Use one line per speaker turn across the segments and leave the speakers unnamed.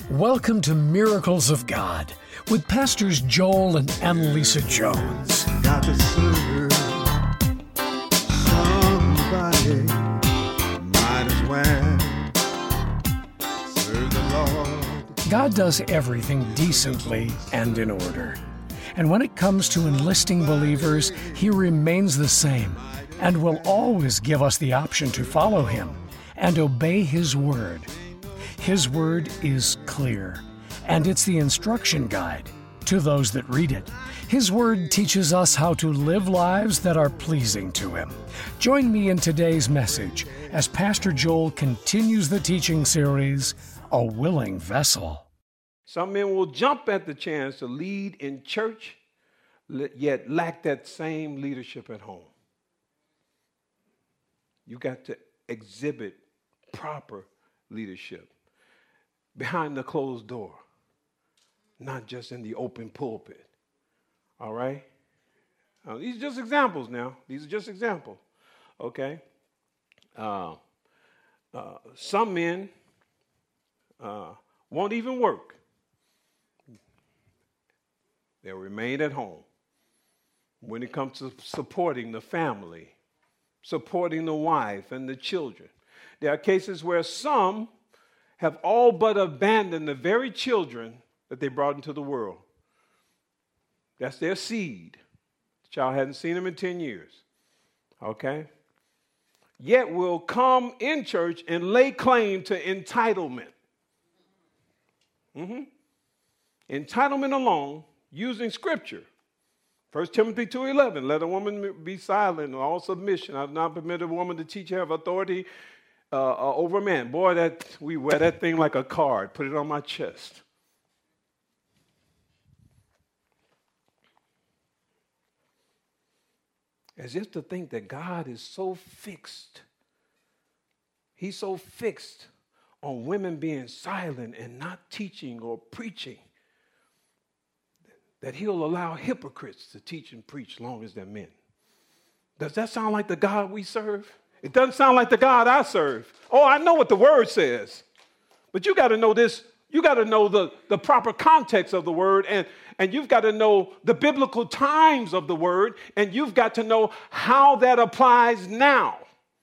Welcome to Miracles of God with Pastors Joel and Annalisa Jones.
Got to serve somebody, might as well serve the Lord.
God does everything decently and in order. And when it comes to enlisting believers, He remains the same and will always give us the option to follow Him and obey His word. His word is clear, and it's the instruction guide to those that read it. His word teaches us how to live lives that are pleasing to Him. Join me in today's message as Pastor Joel continues the teaching series, A Willing Vessel.
Some men will jump at the chance to lead in church, yet lack that same leadership at home. You got to exhibit proper leadership behind the closed door, not just in the open pulpit. All right? These are just examples now. These are just examples. Okay? Some men won't even work. They'll remain at home. When it comes to supporting the family, supporting the wife and the children, there are cases where some have all but abandoned the very children that they brought into the world. That's their seed. The child hadn't seen them in 10 years. Okay? Yet will come in church and lay claim to entitlement. Entitlement alone, using Scripture. 1 Timothy 2:11, let a woman be silent in all submission. I have not permitted a woman to teach her of authority over man. Boy, we wear that thing like a card. Put it on my chest. As if to think that God is so fixed. He's so fixed on women being silent and not teaching or preaching that He'll allow hypocrites to teach and preach long as they're men. Does that sound like the God we serve? It doesn't sound like the God I serve. Oh, I know what the word says. But you got to know this. You got to know the proper context of the word, and you've got to know the biblical times of the word, and you've got to know how that applies now.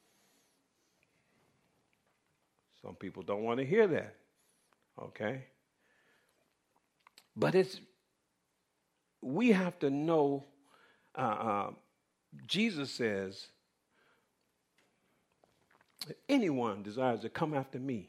Some people don't want to hear that. Okay? But we have to know, Jesus says, if anyone desires to come after me,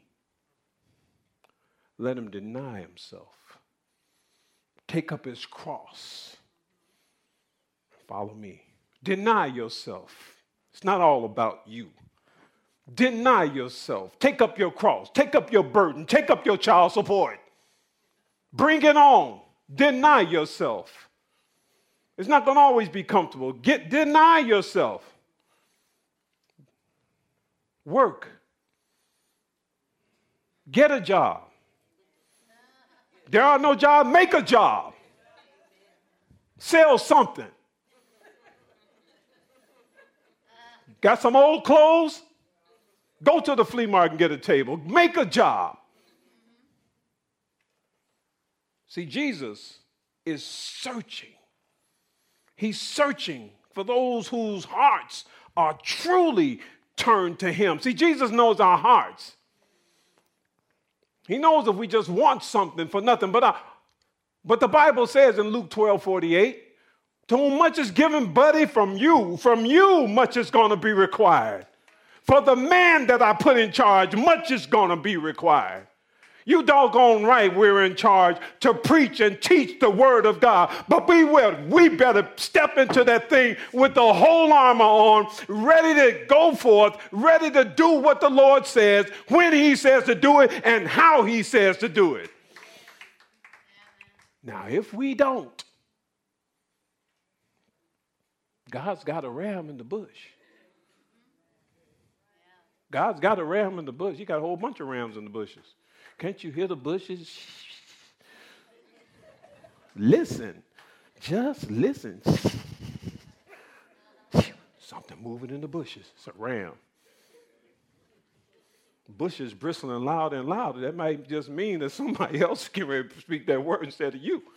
let him deny himself, take up his cross, follow me. Deny yourself. It's not all about you. Deny yourself. Take up your cross. Take up your burden. Take up your child support. Bring it on. Deny yourself. It's not going to always be comfortable. Deny yourself. Work. Get a job. There are no jobs. Make a job. Sell something. Got some old clothes? Go to the flea market and get a table. Make a job. See, Jesus is searching. He's searching for those whose hearts are truly turned to Him. See, Jesus knows our hearts. He knows if we just want something for nothing. But the Bible says in Luke 12:48, to whom much is given, buddy, from you much is going to be required. For the man that I put in charge, much is going to be required. You doggone right we're in charge to preach and teach the word of God. But we better step into that thing with the whole armor on, ready to go forth, ready to do what the Lord says, when He says to do it, and how He says to do it. Now, if we don't, God's got a ram in the bush. God's got a ram in the bush. He got a whole bunch of rams in the bushes. Can't you hear the bushes? Listen. Just listen. Something moving in the bushes. It's a ram. bushes bristling louder and louder, that might just mean that somebody else can ready to speak that word instead of you.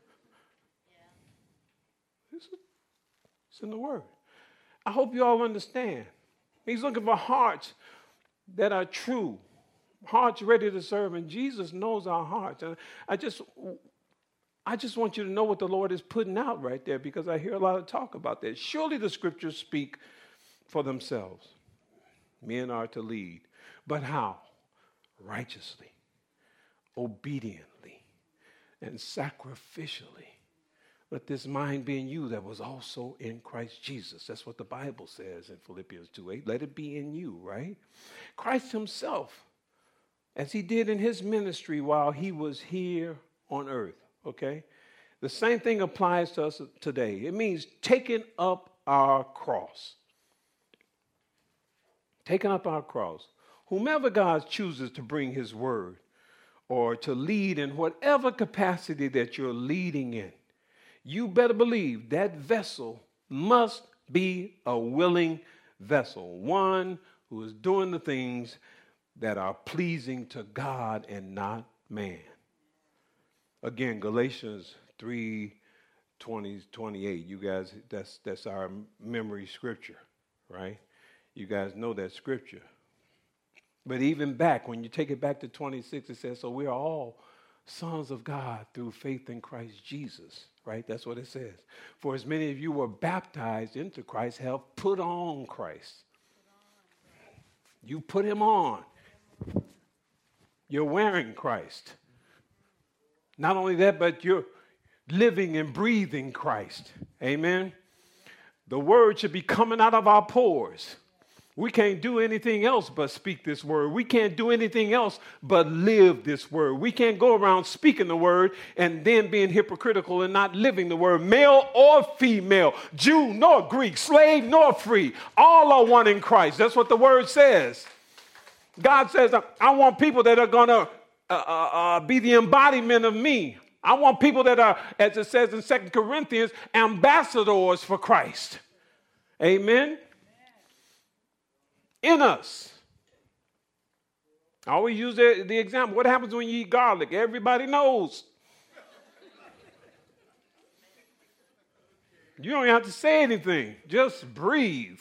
It's in the word. I hope you all understand. He's looking for hearts that are true, hearts ready to serve, and Jesus knows our hearts. And I just want you to know what the Lord is putting out right there, because I hear a lot of talk about that. Surely the scriptures speak for themselves. Men are to lead. But how? Righteously, obediently, and sacrificially. Let this mind be in you that was also in Christ Jesus. That's what the Bible says in Philippians 2:8. Let it be in you, right? Christ himself, as he did in his ministry while he was here on earth, okay? The same thing applies to us today. It means taking up our cross. Taking up our cross. Whomever God chooses to bring his word or to lead in whatever capacity that you're leading in, you better believe that vessel must be a willing vessel, one who is doing the things that are pleasing to God and not man. Again, Galatians 3:20-28. You guys, that's our memory scripture, right? You guys know that scripture. But even back, when you take it back to 26, it says, so we are all sons of God through faith in Christ Jesus, right? That's what it says. For as many of you were baptized into Christ, have put on Christ. You put him on. You're wearing Christ. Not only that, but you're living and breathing Christ. Amen? The word should be coming out of our pores. We can't do anything else but speak this word. We can't do anything else but live this word. We can't go around speaking the word and then being hypocritical and not living the word. Male or female, Jew nor Greek, slave nor free, all are one in Christ. That's what the word says. God says, I want people that are going to be the embodiment of me. I want people that are, as it says in 2 Corinthians, ambassadors for Christ. Amen. In us. I always use the example. What happens when you eat garlic? Everybody knows. You don't even have to say anything. Just breathe.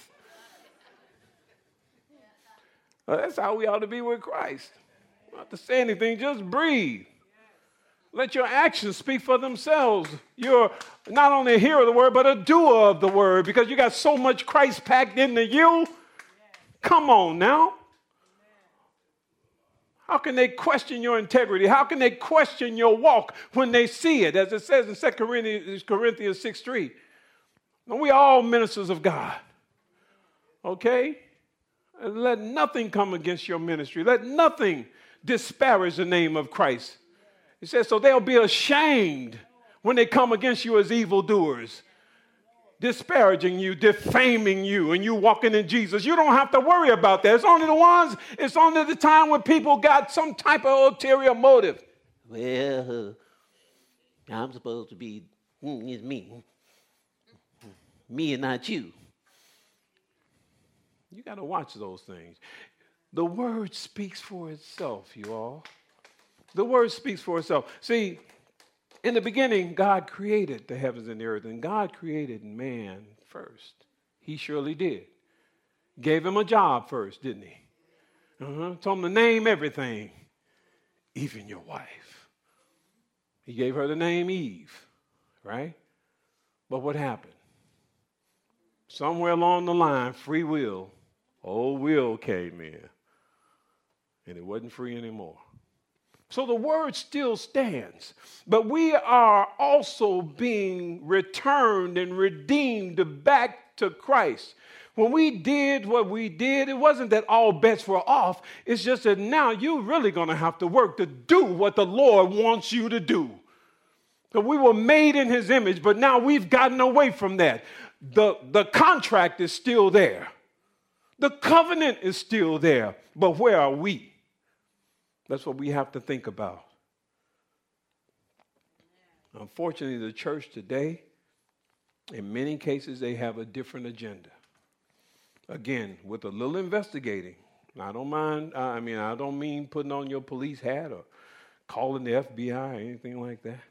That's how we ought to be with Christ. You don't have to say anything. Just breathe. Let your actions speak for themselves. You're not only a hearer of the word, but a doer of the word, because you got so much Christ packed into you. Come on now. How can they question your integrity? How can they question your walk when they see it? As it says in 2 Corinthians 6:3. We are all ministers of God. Okay? And let nothing come against your ministry. Let nothing disparage the name of Christ. He says, so they'll be ashamed when they come against you as evildoers, disparaging you, defaming you, and you walking in Jesus. You don't have to worry about that. It's only the time when people got some type of ulterior motive. Well, I'm supposed to be, it's me. Me and not you. You got to watch those things. The word speaks for itself, you all. The word speaks for itself. See, in the beginning, God created the heavens and the earth, and God created man first. He surely did. Gave him a job first, didn't he? Told him to name everything, even your wife. He gave her the name Eve, right? But what happened? Somewhere along the line, free will, old will came in, and it wasn't free anymore. So the word still stands, but we are also being returned and redeemed back to Christ. When we did what we did, it wasn't that all bets were off. It's just that now you're really going to have to work to do what the Lord wants you to do. So we were made in his image, but now we've gotten away from that. The contract is still there. The covenant is still there, but where are we? That's what we have to think about. Unfortunately, the church today, in many cases, they have a different agenda. Again, with a little investigating, I don't mind. I don't mean putting on your police hat or calling the FBI or anything like that.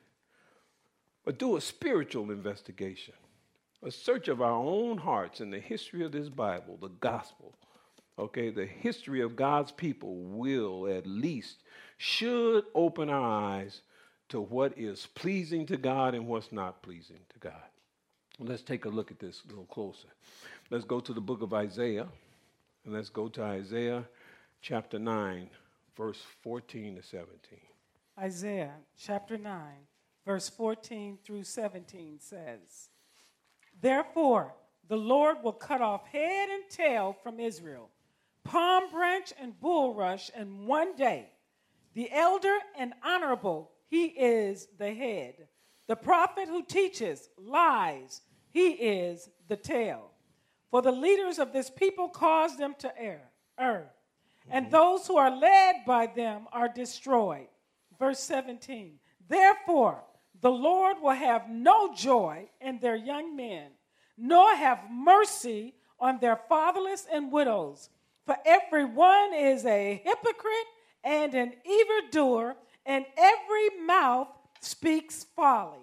But do a spiritual investigation, a search of our own hearts in the history of this Bible, the gospel. Okay, the history of God's people will at least, should open our eyes to what is pleasing to God and what's not pleasing to God. Let's take a look at this a little closer. Let's go to the book of Isaiah, and let's go to Isaiah chapter 9, verse 14 to 17.
Isaiah chapter 9, verse 14 through 17 says, "Therefore the Lord will cut off head and tail from Israel, palm branch and bulrush in one day. The elder and honorable, he is the head. The prophet who teaches lies, he is the tail. For the leaders of this people cause them to err, and those who are led by them are destroyed." Verse 17, "Therefore the Lord will have no joy in their young men, nor have mercy on their fatherless and widows. For everyone is a hypocrite and an evildoer, and every mouth speaks folly."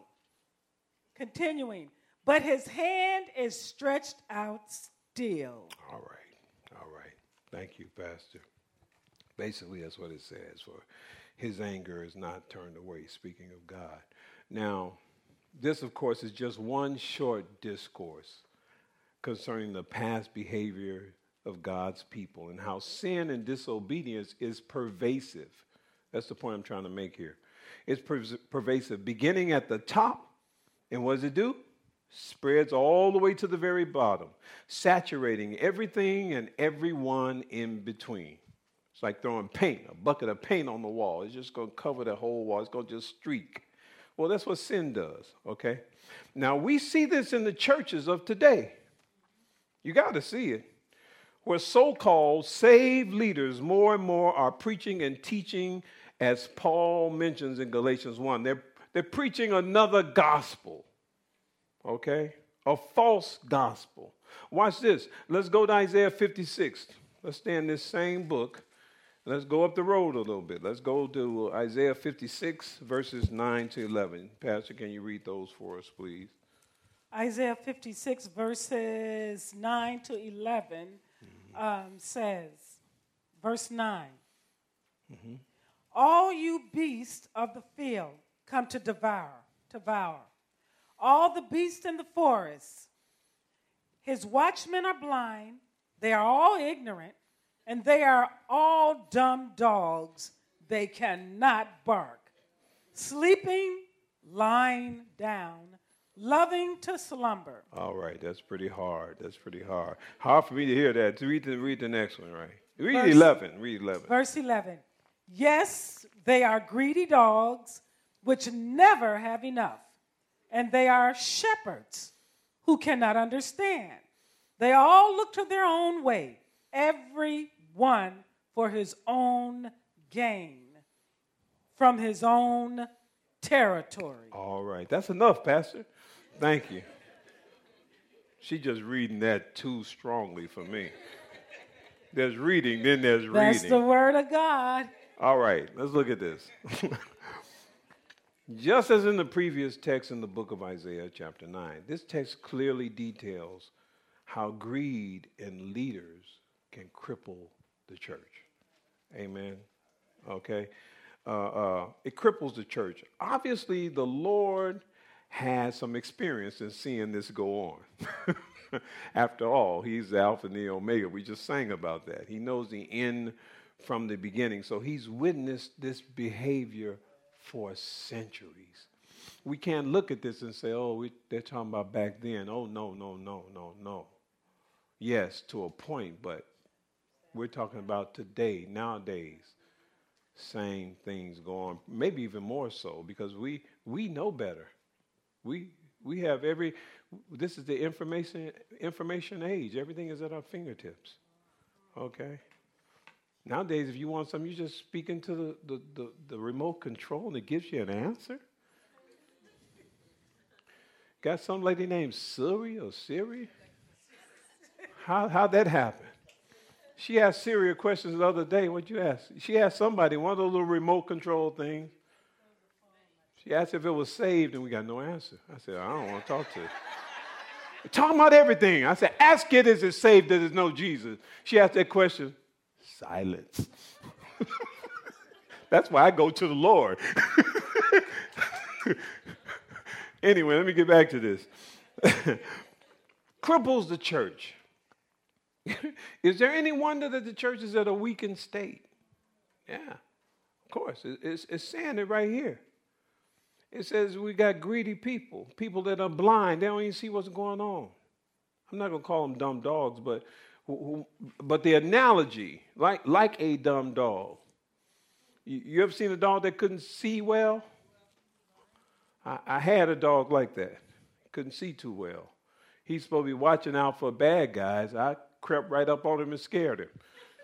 Continuing, "But his hand is stretched out still."
All right. Thank you, Pastor. Basically, that's what it says. For his anger is not turned away, speaking of God. Now, this, of course, is just one short discourse concerning the past behavior of God's people and how sin and disobedience is pervasive. That's the point I'm trying to make here. It's pervasive, beginning at the top, and what does it do? Spreads all the way to the very bottom, saturating everything and everyone in between. It's like throwing paint, a bucket of paint on the wall. It's just going to cover the whole wall. It's going to just streak. Well, that's what sin does, okay? Now, we see this in the churches of today. You got to see it. Where so-called saved leaders more and more are preaching and teaching, as Paul mentions in Galatians 1. They're preaching another gospel, okay? A false gospel. Watch this. Let's go to Isaiah 56. Let's stay in this same book. Let's go up the road a little bit. Let's go to Isaiah 56, verses 9 to 11. Pastor, can you read those for us, please?
Isaiah 56, verses 9 to 11 says, verse 9, "All you beasts of the field come to devour. All the beasts in the forest. His watchmen are blind, they are all ignorant, and they are all dumb dogs. They cannot bark. Sleeping, lying down, loving to slumber."
All right, that's pretty hard. Hard for me to hear that. Read the next one, right? Read 11.
Verse 11. "Yes, they are greedy dogs, which never have enough, and they are shepherds who cannot understand. They all look to their own way, every one for his own gain, from his own territory."
All right, that's enough, Pastor. Thank you. She just reading that too strongly for me. There's reading, then there's reading.
That's the word of God.
All right, let's look at this. Just as in the previous text in the book of Isaiah, chapter 9, this text clearly details how greed in leaders can cripple the church. Amen. Okay. It cripples the church. Obviously, the Lord has some experience in seeing this go on. After all, he's the Alpha and the Omega. We just sang about that. He knows the end from the beginning. So he's witnessed this behavior for centuries. We can't look at this and say, oh, they're talking about back then. Oh, no. Yes, to a point, but we're talking about today, nowadays. Same things go on, maybe even more so, because we know better. We have this is the information age. Everything is at our fingertips. Okay? Nowadays, if you want something, you just speak into the remote control and it gives you an answer. Got some lady named Siri or Siri? How'd that happen? She asked Siri a question the other day. What'd you ask? She asked somebody, one of those little remote control things. She asked if it was saved, and we got no answer. I said, I don't want to talk to it. Talking about everything. I said, ask it, is it saved, does it know Jesus? She asked that question. Silence. That's why I go to the Lord. Anyway, let me get back to this. Cripples the church. Is there any wonder that the church is at a weakened state? Yeah, of course. It's saying it right here. It says we got greedy people, people that are blind. They don't even see what's going on. I'm not going to call them dumb dogs, but the analogy, like a dumb dog. You ever seen a dog that couldn't see well? I had a dog like that. Couldn't see too well. He's supposed to be watching out for bad guys. I crept right up on him and scared him.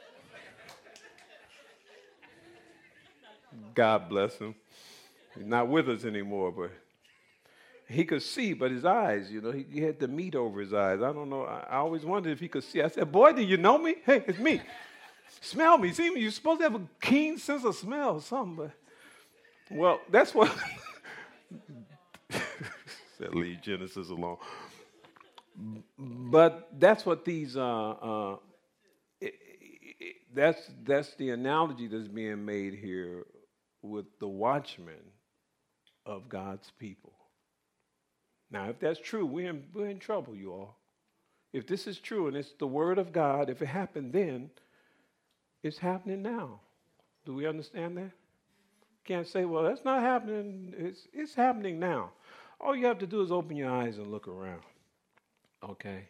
God bless him. He's not with us anymore, but he could see, but his eyes, he had the meat over his eyes. I don't know. I always wondered if he could see. I said, boy, do you know me? Hey, it's me. Smell me. See me. You're supposed to have a keen sense of smell or something, but, well, that's what... That leave Genesis alone. But that's what these that's the analogy that's being made here with the watchmen of God's people. Now, if that's true, we're in trouble, you all. If this is true and it's the word of God, if it happened then, it's happening now. Do we understand that? Can't say, well, that's not happening. It's happening now. All you have to do is open your eyes and look around. Okay?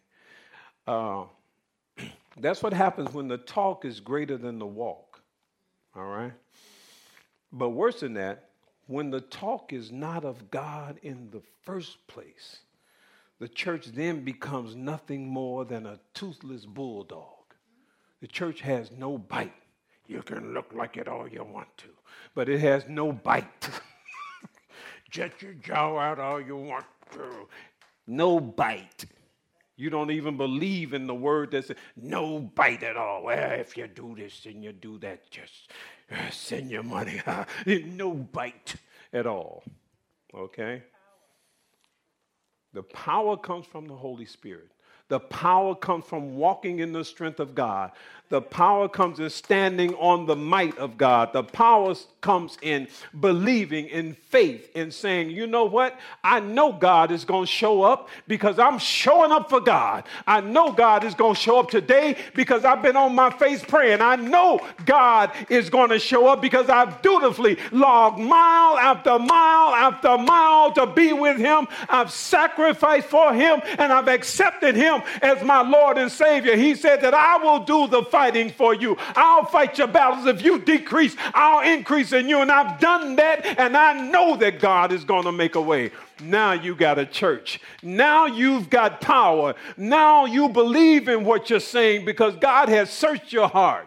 That's what happens when the talk is greater than the walk. All right? But worse than that, when the talk is not of God in the first place, the church then becomes nothing more than a toothless bulldog. The church has no bite. You can look like it all you want to, but it has no bite. Jet your jaw out all you want to. No bite. You don't even believe in the word that says no bite at all. Well, if you do this and you do that, just send your money. No bite at all. Okay? The power comes from the Holy Spirit. The power comes from walking in the strength of God. The power comes in standing on the might of God. The power comes in believing in faith and saying, you know what? I know God is going to show up because I'm showing up for God. I know God is going to show up today because I've been on my face praying. I know God is going to show up because I've dutifully logged mile after mile after mile to be with him. I've sacrificed for him and I've accepted him as my Lord and Savior. He said that I will do the fighting for you. I'll fight your battles. If you decrease, I'll increase in you. And I've done that, and I know that God is going to make a way. Now you got a church. Now you've got power. Now you believe in what you're saying because God has searched your heart.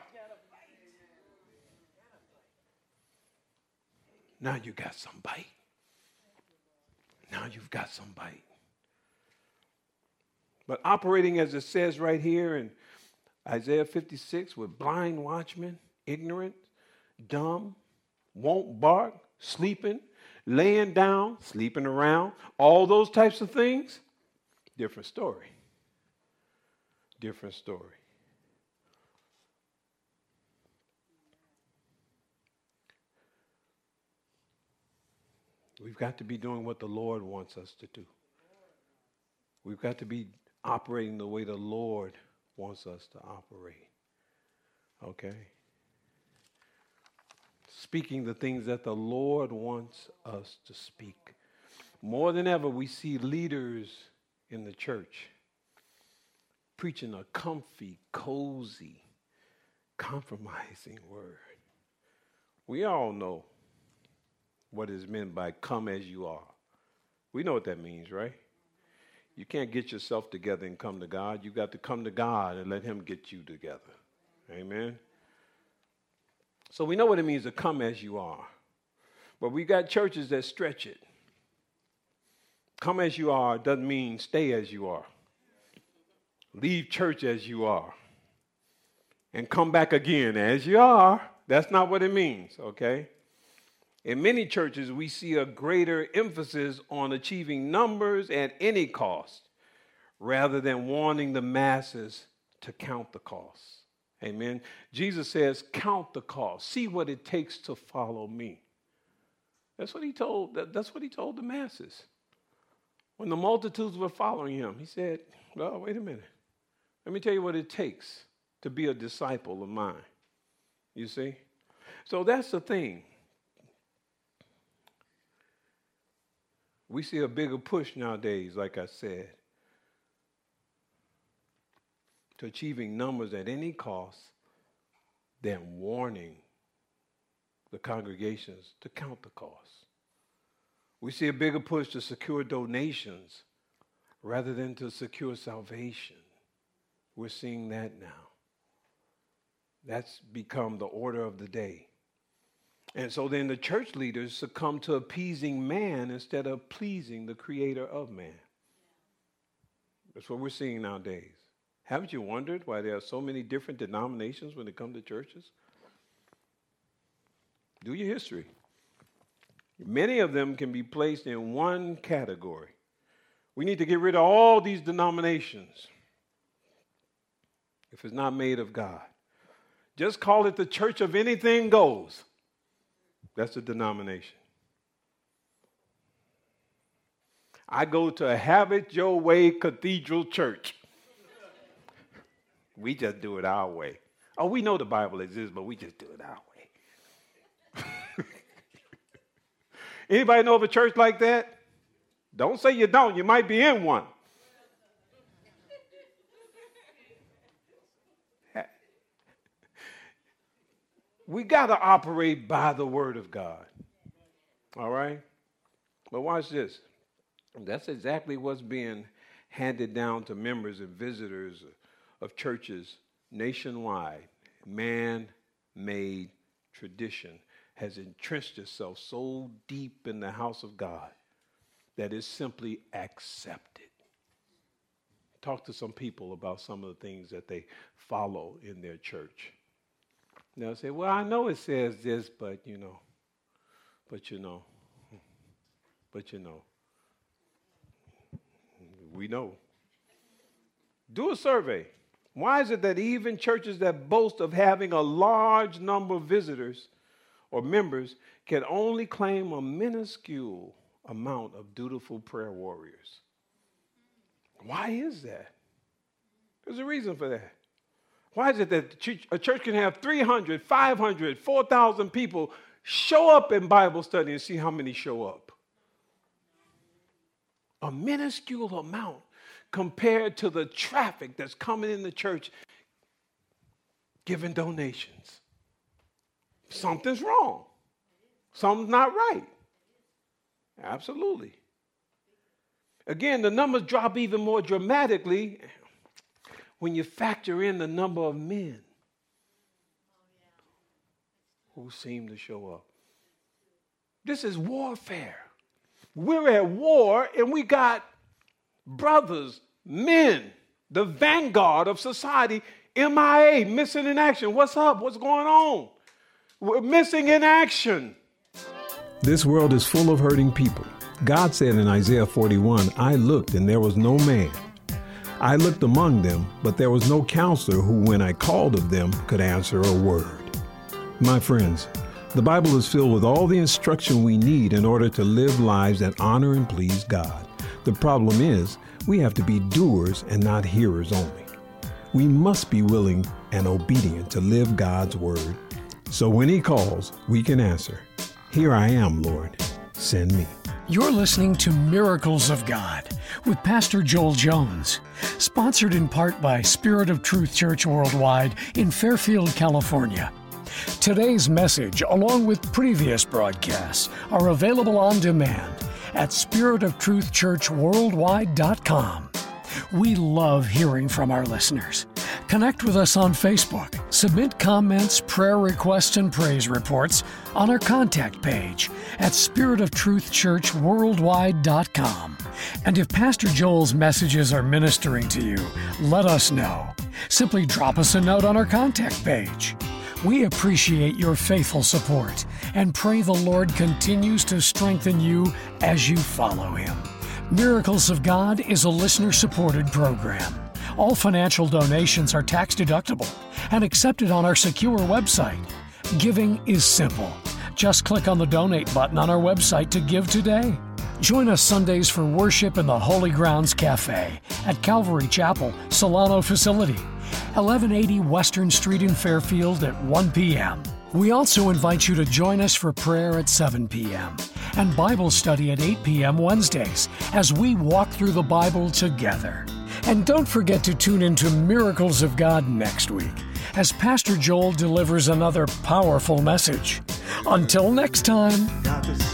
Now you got some bite. Now you've got some bite. But operating as it says right here in Isaiah 56 with blind watchmen, ignorant, dumb, won't bark, sleeping, laying down, sleeping around, all those types of things, different story. Different story. We've got to be doing what the Lord wants us to do. We've got to be operating the way the Lord wants us to operate. Okay? Speaking the things that the Lord wants us to speak. More than ever, we see leaders in the church preaching a comfy, cozy, compromising word. We all know what is meant by come as you are. We know what that means, right? You can't get yourself together and come to God. You've got to come to God and let him get you together. Amen? So we know what it means to come as you are. But we got churches that stretch it. Come as you are doesn't mean stay as you are. Leave church as you are. and come back again as you are. That's not what it means, okay? In many churches, we see a greater emphasis on achieving numbers at any cost rather than warning the masses to count the costs. Amen. Jesus says, count the cost. See what it takes to follow me. That's what he told the masses. When the multitudes were following him, he said, well, wait a minute. Let me tell you what it takes to be a disciple of mine. You see? So that's the thing. We see a bigger push nowadays, like I said, to achieving numbers at any cost than warning the congregations to count the cost. We see a bigger push to secure donations rather than to secure salvation. We're seeing that now. That's become the order of the day. And so then the church leaders succumb to appeasing man instead of pleasing the creator of man. That's what we're seeing nowadays. Haven't you wondered why there are so many different denominations when it comes to churches? Do your history. Many of them can be placed in one category. We need to get rid of all these denominations if it's not made of God. Just call it the church of anything goes. That's a denomination. I go to a Have It Your Way Cathedral Church. We just do it our way. Oh, we know the Bible exists, but we just do it our way. Anybody know of a church like that? Don't say you don't. You might be in one. We got to operate by the word of God. All right? But watch this. That's exactly what's being handed down to members and visitors of churches nationwide. Man-made tradition has entrenched itself so deep in the house of God that it's simply accepted. Talk to some people about some of the things that they follow in their church. They'll say, well, I know it says this, but you know. We know. Do a survey. Why is it that even churches that boast of having a large number of visitors or members can only claim a minuscule amount of dutiful prayer warriors? Why is that? There's a reason for that. Why is it that a church can have 300, 500, 4,000 people show up in Bible study and see how many show up? A minuscule amount compared to the traffic that's coming in the church giving donations. Something's wrong. Something's not right. Absolutely. Again, the numbers drop even more dramatically when you factor in the number of men who seem to show up. This is warfare. We're at war, and we got brothers, men, the vanguard of society, MIA, missing in action. What's up? What's going on? We're missing in action.
This world is full of hurting people. God said in Isaiah 41, I looked and there was no man. I looked among them, but there was no counselor who, when I called of them, could answer a word. My friends, the Bible is filled with all the instruction we need in order to live lives that honor and please God. The problem is, we have to be doers and not hearers only. We must be willing and obedient to live God's word. So when he calls, we can answer, Here I am, Lord, send me.
You're listening to Miracles of God with Pastor Joel Jones, sponsored in part by Spirit of Truth Church Worldwide in Fairfield, California. Today's message, along with previous broadcasts, are available on demand at spiritoftruthchurchworldwide.com. We love hearing from our listeners. Connect with us on Facebook. Submit comments, prayer requests, and praise reports on our contact page at spiritofTruthChurchWorldwide.com. And if Pastor Joel's messages are ministering to you, let us know. Simply drop us a note on our contact page. We appreciate your faithful support and pray the Lord continues to strengthen you as you follow Him. Miracles of God is a listener-supported program. All financial donations are tax-deductible and accepted on our secure website. Giving is simple. Just click on the donate button on our website to give today. Join us Sundays for worship in the Holy Grounds Cafe at Calvary Chapel, Solano Facility, 1180 Western Street in Fairfield at 1 p.m. We also invite you to join us for prayer at 7 p.m. and Bible study at 8 p.m. Wednesdays as we walk through the Bible together. And don't forget to tune into Miracles of God next week as Pastor Joel delivers another powerful message. Until next time.
Got to